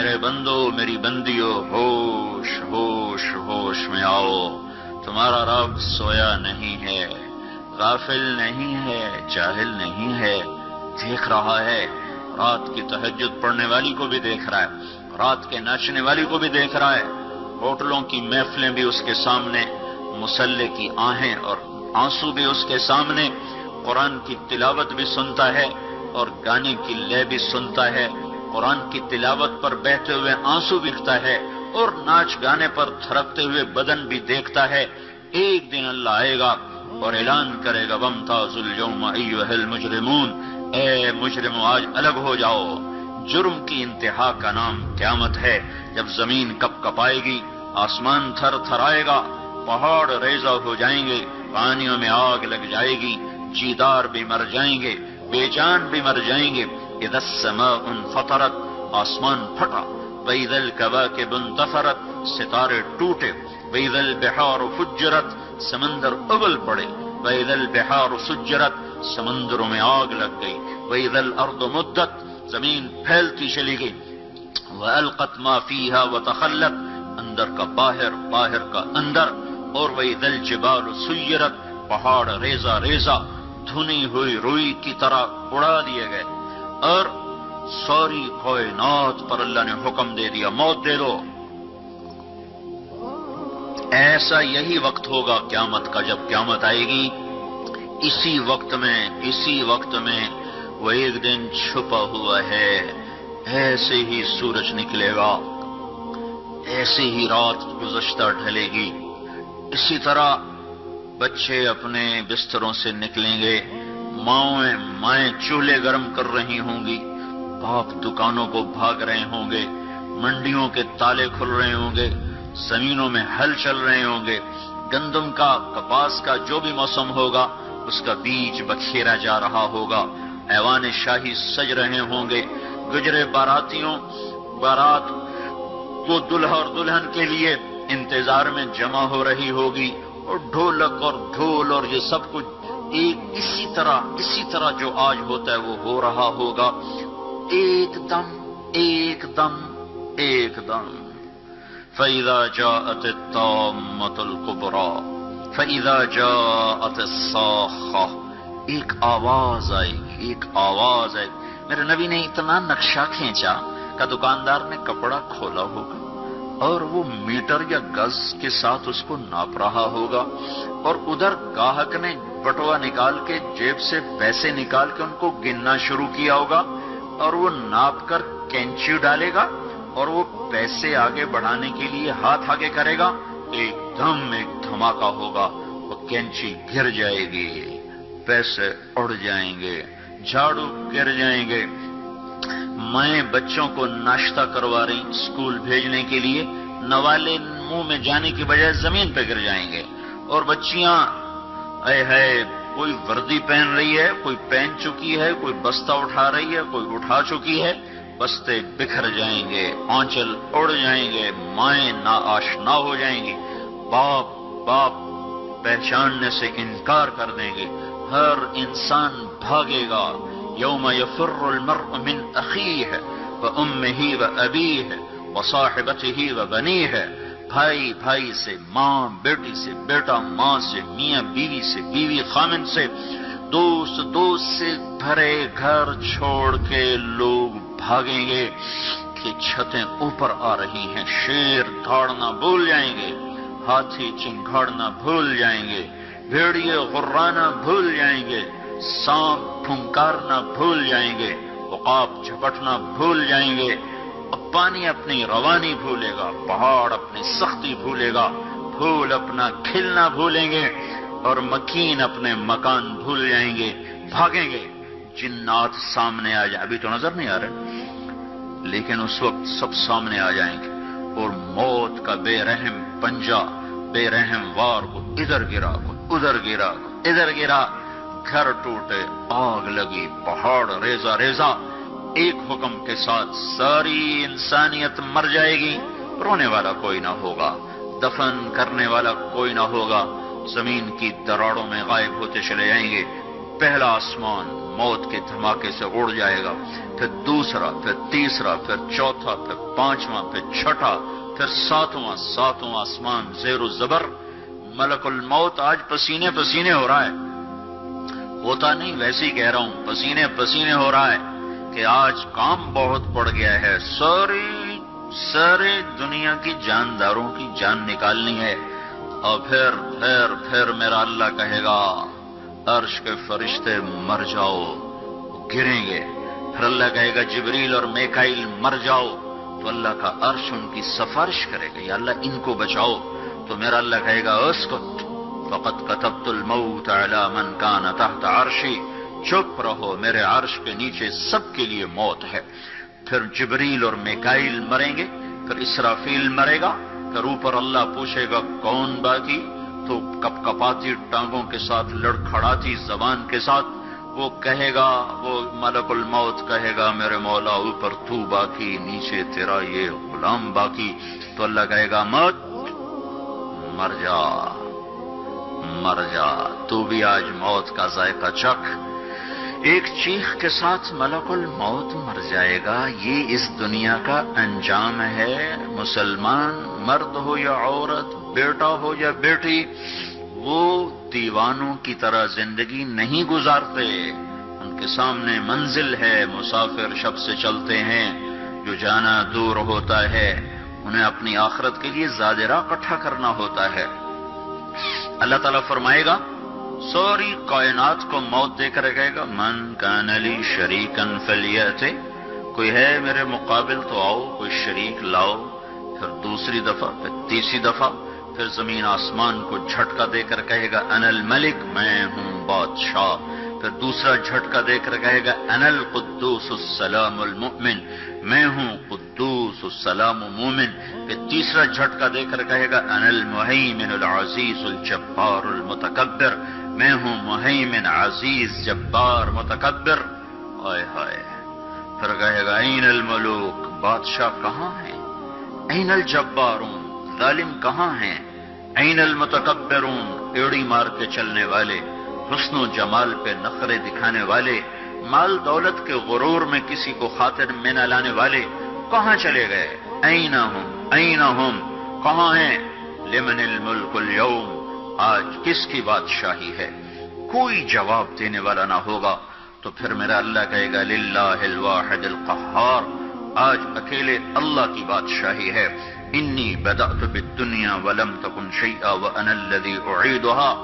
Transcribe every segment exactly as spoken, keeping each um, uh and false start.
میرے بندو میری بندیو ہوش ہوش ہوش میں آؤ، تمہارا رب سویا نہیں ہے، غافل نہیں ہے، جاہل نہیں ہے، دیکھ رہا ہے۔ رات کی تہجد پڑھنے والی کو بھی دیکھ رہا ہے، رات کے ناچنے والی کو بھی دیکھ رہا ہے، ہوٹلوں کی محفلیں بھی اس کے سامنے، مسلح کی آہیں اور آنسو بھی اس کے سامنے، قرآن کی تلاوت بھی سنتا ہے اور گانے کی لے بھی سنتا ہے، قرآن کی تلاوت پر بہتے ہوئے آنسو بکتا ہے اور ناچ گانے پر تھرکتے ہوئے بدن بھی دیکھتا ہے۔ ایک دن اللہ آئے گا اور اعلان کرے گا وَامْتَازُوا الْيَوْمَ أَيُّهَا الْمُجْرِمُونَ، اے مجرمو آج الگ ہو جاؤ۔ جرم کی انتہا کا نام قیامت ہے، جب زمین کپ کپائے گی، آسمان تھر تھرائے گا، پہاڑ ریزہ ہو جائیں گے، پانیوں میں آگ لگ جائے گی، جیدار بھی مر جائیں گے، بے جان بھی مر جائیں گے۔ اذا السماء انفطرت، آسمان پھٹا، وَإِذَا الْكَوَاكِبُ انتَثَرَتْ، ستارے ٹوٹے، وَإِذَا الْبِحَارُ فُجِّرَتْ، سمندر ابل پڑے، وَإِذَا الْبِحَارُ سُجِّرَتْ، سمندروں میں آگ لگ گئی، وَإِذَا الْأَرْضُ مُدَّتْ، زمین پھیلتی چلی گئی، وَأَلْقَتْ مَا فِيهَا وَتَخَلَّتْ، اندر کا باہر، باہر کا اندر، اور وَإِذَا الْجِبَالُ سُيِّرَتْ، پہاڑ ریزہ ریزہ دھنی ہوئی روئی کی طرح اڑا دیے گئے، اور ساری کائنات پر اللہ نے حکم دے دیا موت دے دو۔ ایسا یہی وقت ہوگا قیامت کا، جب قیامت آئے گی، اسی وقت میں اسی وقت میں وہ ایک دن چھپا ہوا ہے، ایسے ہی سورج نکلے گا، ایسے ہی رات گزشتہ ڈھلے گی، اسی طرح بچے اپنے بستروں سے نکلیں گے، مائیں مائیں چولہے گرم کر رہی ہوں گی، باپ دکانوں کو بھاگ رہے ہوں گے، منڈیوں کے تالے کھل رہے ہوں گے، زمینوں میں ہل چل رہے ہوں گے، گندم کا، کپاس کا جو بھی موسم ہوگا اس کا بیج بکھیرا جا رہا ہوگا، ایوان شاہی سج رہے ہوں گے، گجرے باراتیوں بارات وہ دلہا اور دلہن کے لیے انتظار میں جمع ہو رہی ہوگی، اور ڈھولک اور ڈھول اور یہ سب کچھ ایک اسی طرح اسی طرح جو آج ہوتا ہے وہ ہو رہا ہوگا، ایک دم ایک دم ایک دم۔ فَإِذَا جَاءَتِ الطَّامَّةُ الْكُبْرَى فَإِذَا جَاءَتِ الصَّاخَّةُ، ایک آواز آئے گی، ایک آواز آئے گی۔ میرے نبی نے اتنا نقشہ کھینچا کہ دکاندار نے کپڑا کھولا ہوگا اور وہ میٹر یا گز کے ساتھ اس کو ناپ رہا ہوگا، اور ادھر گاہک نے بٹوا نکال کے جیب سے پیسے نکال کے ان کو گننا شروع کیا ہوگا، اور وہ ناپ کر کینچی ڈالے گا اور وہ پیسے آگے بڑھانے کے لیے ہاتھ آگے کرے گا، ایک دم ایک دھماکہ ہوگا، وہ کینچی گر جائے گی، پیسے اڑ جائیں گے، جھاڑو گر جائیں گے۔ میں بچوں کو ناشتہ کروا رہی اسکول بھیجنے کے لیے، نوالے منہ میں جانے کی بجائے زمین پہ گر جائیں گے، اور بچیاں اے ہے کوئی وردی پہن رہی ہے، کوئی پہن چکی ہے، کوئی بستہ اٹھا رہی ہے، کوئی اٹھا چکی ہے، بستے بکھر جائیں گے، آنچل اڑ جائیں گے، مائیں ناآشنا ہو جائیں گی، باپ باپ پہچاننے سے انکار کر دیں گے، ہر انسان بھاگے گا۔ یوم یفر المرء من اخیہ وامہ وابیہ وصاحبتہ وبنیہ، بھائی بھائی سے، ماں بیٹی سے، بیٹا ماں سے، میاں بیوی سے، بیوی خامن سے، دوست دوست سے بھرے گھر چھوڑ کے لوگ بھاگیں گے کہ چھتیں اوپر آ رہی ہیں، شیر دھاڑنا بھول جائیں گے، ہاتھی چنگھاڑنا بھول جائیں گے، بھیڑیے غرانا بھول جائیں گے، سانپ پھنکارنا بھول جائیں گے، عقاب جھپٹنا بھول جائیں گے، پانی اپنی روانی بھولے گا، پہاڑ اپنی سختی بھولے گا، پھول اپنا کھلنا بھولیں گے، اور مکین اپنے مکان بھول جائیں گے، بھاگیں گے۔ جنات سامنے آ جائیں، ابھی تو نظر نہیں آ رہے لیکن اس وقت سب سامنے آ جائیں گے، اور موت کا بے رحم پنجہ بے رحم وار کو ادھر گرا کو ادھر گرا کو ادھر گرا، گھر ٹوٹے، آگ لگی، پہاڑ ریزہ ریزہ، ایک حکم کے ساتھ ساری انسانیت مر جائے گی، رونے والا کوئی نہ ہوگا، دفن کرنے والا کوئی نہ ہوگا، زمین کی دراڑوں میں غائب ہوتے چلے جائیں گے، پہلا آسمان موت کے دھماکے سے اڑ جائے گا، پھر دوسرا، پھر تیسرا، پھر چوتھا، پھر پانچواں، پھر چھٹا، پھر ساتواں ساتواں آسمان زیر و زبر۔ ملک الموت آج پسینے پسینے ہو رہا ہے، ہوتا نہیں ویسے ہی کہہ رہا ہوں، پسینے پسینے ہو رہا ہے کہ آج کام بہت پڑ گیا ہے، ساری سارے دنیا کی جانداروں کی جان نکالنی ہے۔ اور پھر پھر پھر میرا اللہ کہے گا عرش کے فرشتے مر جاؤ، گریں گے۔ پھر اللہ کہے گا جبریل اور میکائیل مر جاؤ، تو اللہ کا عرش ان کی سفارش کرے گا، یا اللہ ان کو بچاؤ۔ تو میرا اللہ کہے گا اسکت فقد کتبت الموت علی من کان تحت عرشی، چپ رہو، میرے عرش کے نیچے سب کے لیے موت ہے۔ پھر جبریل اور میکائیل مریں گے، پھر اسرافیل مرے گا، پھر اوپر اللہ پوچھے گا کون باقی؟ تو کپ کپاتی ٹانگوں کے ساتھ، لڑکھڑاتی زبان کے ساتھ وہ کہے گا، وہ ملک الموت کہے گا میرے مولا اوپر تو باقی، نیچے تیرا یہ غلام باقی۔ تو اللہ کہے گا مت، مر جا مر جا، تو بھی آج موت کا ذائقہ چکھ۔ ایک چیخ کے ساتھ ملک الموت مر جائے گا۔ یہ اس دنیا کا انجام ہے۔ مسلمان مرد ہو یا عورت، بیٹا ہو یا بیٹی، وہ دیوانوں کی طرح زندگی نہیں گزارتے، ان کے سامنے منزل ہے، مسافر شب سے چلتے ہیں، جو جانا دور ہوتا ہے انہیں اپنی آخرت کے لیے زادرہ اکٹھا کرنا ہوتا ہے۔ اللہ تعالیٰ فرمائے گا ساری کائنات کو موت دے کر کہے گا من کان لی شریکن فلیأت، کوئی ہے میرے مقابل تو آؤ، کوئی شریک لاؤ۔ پھر دوسری دفعہ، پھر تیسری دفعہ، پھر زمین آسمان کو جھٹکا دے کر کہے گا انا الملک، میں ہوں بادشاہ۔ پھر دوسرا جھٹکا دے کر کہے گا انا القدوس السلام المؤمن، میں ہوں قدوس السلام مومن۔ پھر تیسرا جھٹکا دے کر کہے گا انا المہیمن العزیز الجبار المتکبر، میں ہوں مہیمن عزیز جبار متکبر۔ آئے ہائے، پھر کہے گا این الملوک، بادشاہ کہاں ہیں؟ این الجبارون، ظالم کہاں ہیں؟ این المتکبرون، ایڑی مار کے چلنے والے، حسن و جمال پہ نخرے دکھانے والے، مال دولت کے غرور میں کسی کو خاطر میں نہ لانے والے، کہاں چلے گئے؟ این ہم این ہم، کہاں ہیں؟ لمن الملک اليوم، آج کس کی بادشاہی ہے؟ کوئی جواب دینے والا نہ ہوگا۔ تو پھر میرا اللہ کہے گا للہ الواحد القہار، آج اکیلے اللہ کی بادشاہی ہے۔ انی بدأت بالدنیا ولم تکن شیئا وانا الذی اعیدها،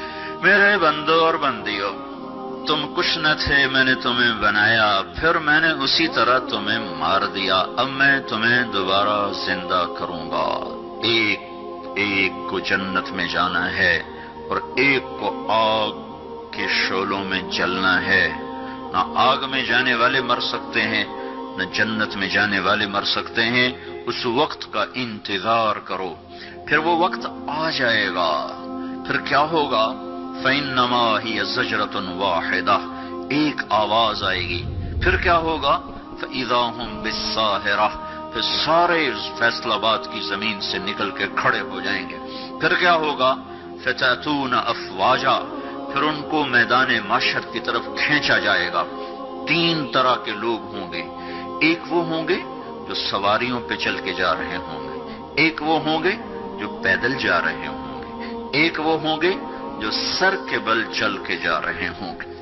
میرے بندو اور بندیو، تم کچھ نہ تھے، میں نے تمہیں بنایا، پھر میں نے اسی طرح تمہیں مار دیا، اب میں تمہیں دوبارہ زندہ کروں گا۔ ایک ایک کو جنت میں جانا ہے اور ایک کو آگ کے شعلوں میں جلنا ہے۔ نہ آگ میں جانے والے مر سکتے ہیں، نہ جنت میں جانے والے مر سکتے ہیں۔ اس وقت کا انتظار کرو، پھر وہ وقت آ جائے گا۔ پھر کیا ہوگا؟ فَإِنَّمَا هِيَ زَجْرَةٌ وَاحِدَةٌ، ایک آواز آئے گی۔ پھر کیا ہوگا؟ فَإِذَا هُمْ بِالسَّاهِرَةِ، پھر سارے فیصل آباد کی زمین سے نکل کے کھڑے ہو جائیں گے۔ پھر کیا ہوگا؟ فَتَأْتُونَ أَفْوَاجًا، پھر ان کو میدان معشر کی طرف کھینچا جائے گا۔ تین طرح کے لوگ ہوں گے، ایک وہ ہوں گے جو سواریوں پہ چل کے جا رہے ہوں گے، ایک وہ ہوں گے جو پیدل جا رہے ہوں گے، ایک وہ ہوں گے جو سر کے بل چل کے جا رہے ہوں گے۔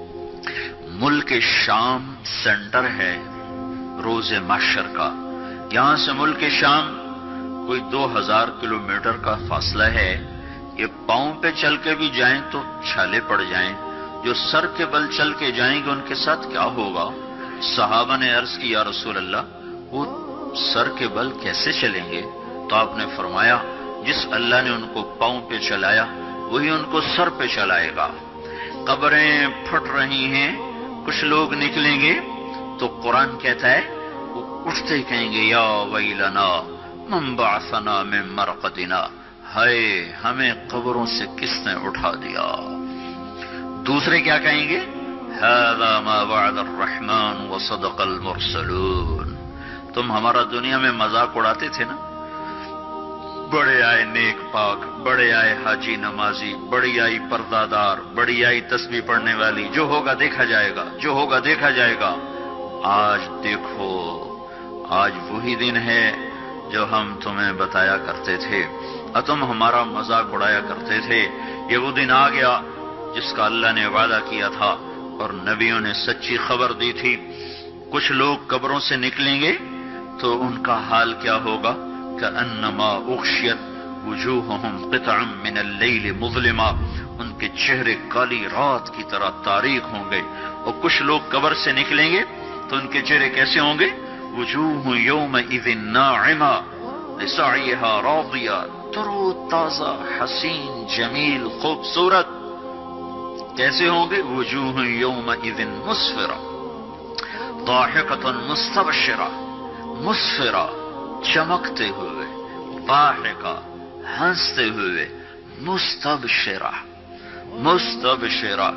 ملک شام سینٹر ہے روز محشر کا، یہاں سے ملک شام کوئی دو ہزار کلومیٹر کا فاصلہ ہے۔ یہ پاؤں پہ چل کے بھی جائیں تو چھالے پڑ جائیں، جو سر کے بل چل کے جائیں گے ان کے ساتھ کیا ہوگا؟ صحابہ نے عرض کی یا رسول اللہ وہ سر کے بل کیسے چلیں گے؟ تو آپ نے فرمایا جس اللہ نے ان کو پاؤں پہ چلایا وہی ان کو سر پہ چلائے گا۔ قبریں پھٹ رہی ہیں، کچھ لوگ نکلیں گے تو قرآن کہتا ہے وہ اٹھتے ہی کہیں گے یا ویلنا من بعثنا من مرقدنا، ہائے ہمیں قبروں سے کس نے اٹھا دیا۔ دوسرے کیا کہیں گے؟ هذا ما وعد الرحمن وصدق المرسلون، تم ہمارا دنیا میں مذاق اڑاتے تھے نا، بڑے آئے نیک پاک، بڑے آئے حاجی نمازی، بڑی آئی پردہ دار، بڑی آئی تسبیح پڑھنے والی، جو ہوگا دیکھا جائے گا، جو ہوگا دیکھا جائے گا۔ آج دیکھو، آج وہی دن ہے جو ہم تمہیں بتایا کرتے تھے اور تم ہمارا مذاق اڑایا کرتے تھے۔ یہ وہ دن آ گیا جس کا اللہ نے وعدہ کیا تھا اور نبیوں نے سچی خبر دی تھی۔ کچھ لوگ قبروں سے نکلیں گے تو ان کا حال کیا ہوگا؟ کأنما اغشیت وجوہہم قطعا من اللیل مظلما، ان کے چہرے کالی رات کی طرح تاریک ہوں گے۔ اور کچھ لوگ قبر سے نکلیں گے تو ان کے چہرے کیسے ہوں گے؟ وجوہ یومئذ ناعمہ لسعیہا راضیہ، ترو تازہ، حسین، جمیل، خوبصورت۔ کیسے ہوں گے؟ وجوہ یومئذ مسفرہ ضاحکۃ مستبشرہ، مسفرہ چمکتے ہوئے، ضاحکہ ہنستے ہوئے، مستبشرہ مستبشرہ۔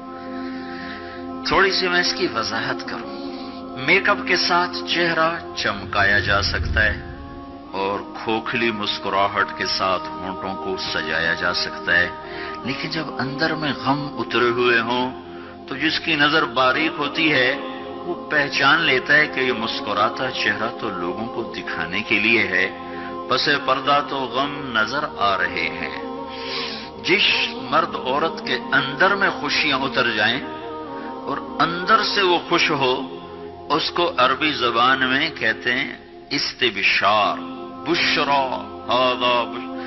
تھوڑی سی میں اس کی وضاحت کروں۔ میک اپ کے ساتھ چہرہ چمکایا جا سکتا ہے اور کھوکھلی مسکراہٹ کے ساتھ ہونٹوں کو سجایا جا سکتا ہے، لیکن جب اندر میں غم اترے ہوئے ہوں تو جس کی نظر باریک ہوتی ہے وہ پہچان لیتا ہے کہ یہ مسکراتا چہرہ تو لوگوں کو دکھانے کے لیے ہے، پس پردہ تو غم نظر آ رہے ہیں۔ جس مرد عورت کے اندر میں خوشیاں اتر جائیں اور اندر سے وہ خوش ہو، اس کو عربی زبان میں کہتے ہیں استبشار۔ بشرا ھذا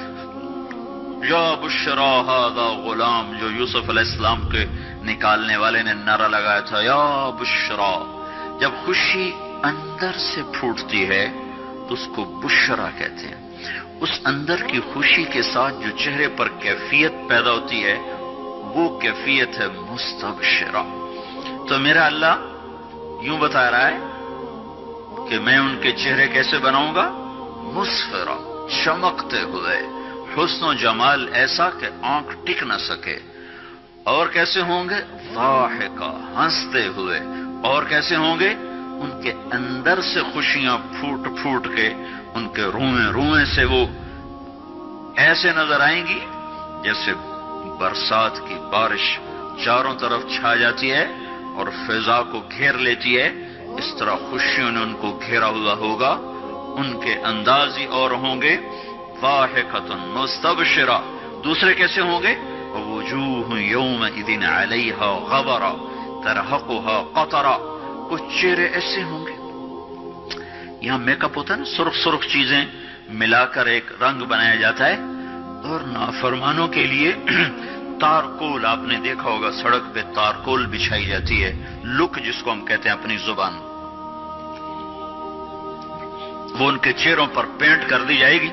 یا بشرا ھذا غلام، جو یوسف علیہ السلام کے نکالنے والے نے نعرہ لگایا تھا، یا بشرا۔ جب خوشی اندر سے پھوٹتی ہے تو اس کو بشرا کہتے ہیں۔ اس اندر کی خوشی کے ساتھ جو چہرے پر کیفیت پیدا ہوتی ہے وہ کیفیت ہے مستبشرہ۔ تو میرا اللہ یوں بتا رہا ہے کہ میں ان کے چہرے کیسے بناؤں گا؟ مسفرہ، چمکتے ہوئے، حسن و جمال ایسا کہ آنکھ ٹک نہ سکے۔ اور کیسے ہوں گے؟ ضاحکہ، ہنستے ہوئے۔ اور کیسے ہوں گے؟ ان کے اندر سے خوشیاں پھوٹ پھوٹ کے ان کے روئیں روئیں سے وہ ایسے نظر آئیں گی جیسے برسات کی بارش چاروں طرف چھا جاتی ہے اور فضا کو گھیر لیتی ہے، اس طرح خوشیوں نے ان کو گھیرا ہوا ہوگا۔ ان کے انداز ہی اور ہوں گے ضاحکۃ مستبشرہ۔ دوسرے کیسے ہوں گے؟ وجوہ یومئذ علیہا غبرہ ترہقہا قطرہ۔ کچھ چہرے ایسے ہوں گے، یہاں میک اپ ہوتا ہے نا، سرخ سرخ چیزیں ملا کر ایک رنگ بنایا جاتا ہے، اور نافرمانوں کے لیے تارکول، آپ نے دیکھا ہوگا سڑک پہ تارکول بچھائی جاتی ہے، لک جس کو ہم کہتے ہیں اپنی زبان، وہ ان کے چہروں پر پینٹ کر دی جائے گی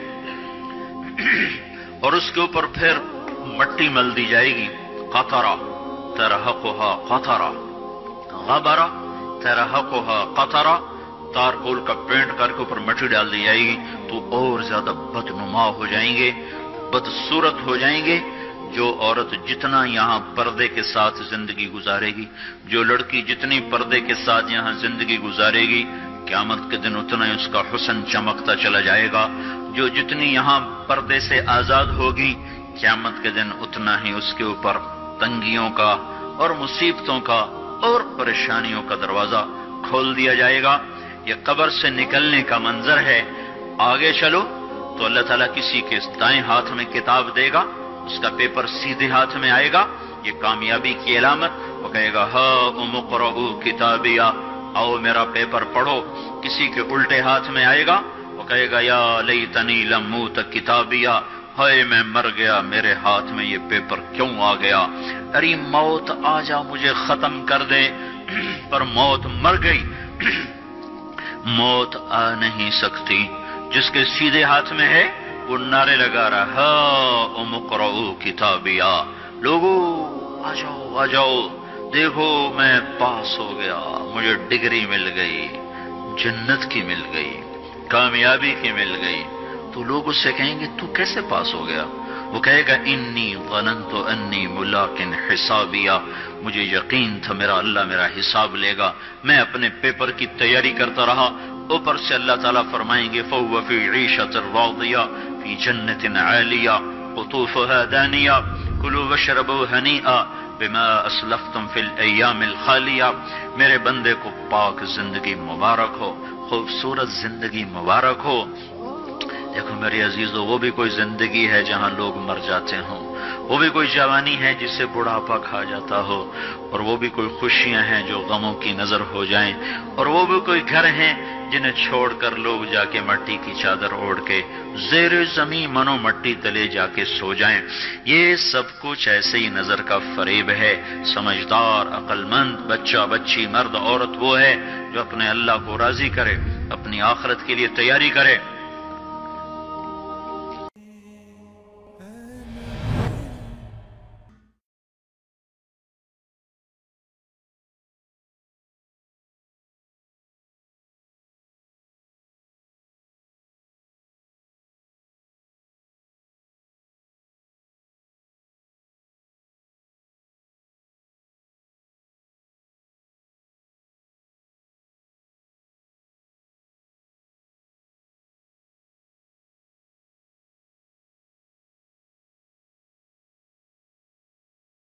اور اس کے اوپر پھر مٹی مل دی جائے گی۔ قطرہ ترہقہا قطرہ، غبرہ ترہقہا قطرہ، تارکول کا پینٹ کر کے اوپر مٹی ڈال دی جائے گی تو اور زیادہ بدنما ہو جائیں گے، بدصورت ہو جائیں گے۔ جو عورت جتنا یہاں پردے کے ساتھ زندگی گزارے گی، جو لڑکی جتنی پردے کے ساتھ یہاں زندگی گزارے گی، قیامت کے دن اتنا ہی اس کا حسن چمکتا چلا جائے گا۔ جو جتنی یہاں پردے سے آزاد ہوگی، قیامت کے دن اتنا ہی اس کے اوپر تنگیوں کا اور مصیبتوں کا اور پریشانیوں کا دروازہ کھول دیا جائے گا۔ یہ قبر سے نکلنے کا منظر ہے۔ آگے چلو تو اللہ تعالیٰ کسی کے دائیں ہاتھ میں کتاب دے گا، اس کا پیپر سیدھے ہاتھ میں آئے گا، یہ کامیابی کی علامت۔ وہ کہے گا ہاؤم اقرؤوا کتابیہ، آؤ میرا پیپر پڑھو۔ کسی کے الٹے ہاتھ میں آئے گا، وہ کہے گا یا لیتنی لم اوت کتابیہ، ہائے میں مر گیا، میرے ہاتھ میں یہ پیپر کیوں آ گیا؟ ارے موت آ جا مجھے ختم کر دے، پر موت مر گئی۔ موت آ نہیں سکتی۔ جس کے سیدھے ہاتھ میں ہے وہ نعرے لگا رہا ہاؤم اقرؤوا کتابیہ، لوگو آ جاؤ آ جاؤ، دیکھو میں پاس ہو گیا، مجھے ڈگری مل گئی، جنت کی مل گئی، کامیابی کی مل گئی۔ تو لوگ اس سے کہیں گے تو کیسے پاس ہو گیا؟ وہ کہے گا انی ظننت انی ملاق حسابیہ، مجھے یقین تھا میرا اللہ میرا حساب لے گا، میں اپنے پیپر کی تیاری کرتا رہا، اوپر سے اللہ تعالیٰ فرمائیں گے فَهُوَ فِي عِيشَةٍ رَاضِيَةٍ فِي جَنَّةٍ عَالِيَةٍ قُطُوفُهَا دَانِيَةٌ كُلُوا وَاشْرَبُوا هَنِيئًا بِمَا أَسْلَفْتُمْ فِي الْأَيَّامِ الْخَالِيَةِ۔ میرے بندے کو پاک زندگی مبارک ہو، خوبصورت زندگی مبارک ہو۔ دیکھو میرے عزیزو، وہ بھی کوئی زندگی ہے جہاں لوگ مر جاتے ہوں، وہ بھی کوئی جوانی ہے جس سے بڑھاپا کھا جاتا ہو، اور وہ بھی کوئی خوشیاں ہیں جو غموں کی نظر ہو جائیں، اور وہ بھی کوئی گھر ہیں جنہیں چھوڑ کر لوگ جا کے مٹی کی چادر اوڑھ کے زیر زمین منو مٹی تلے جا کے سو جائیں۔ یہ سب کچھ ایسے ہی نظر کا فریب ہے۔ سمجھدار، عقل مند بچہ، بچی، مرد، عورت وہ ہے جو اپنے اللہ کو راضی کرے، اپنی آخرت کے لیے تیاری کرے۔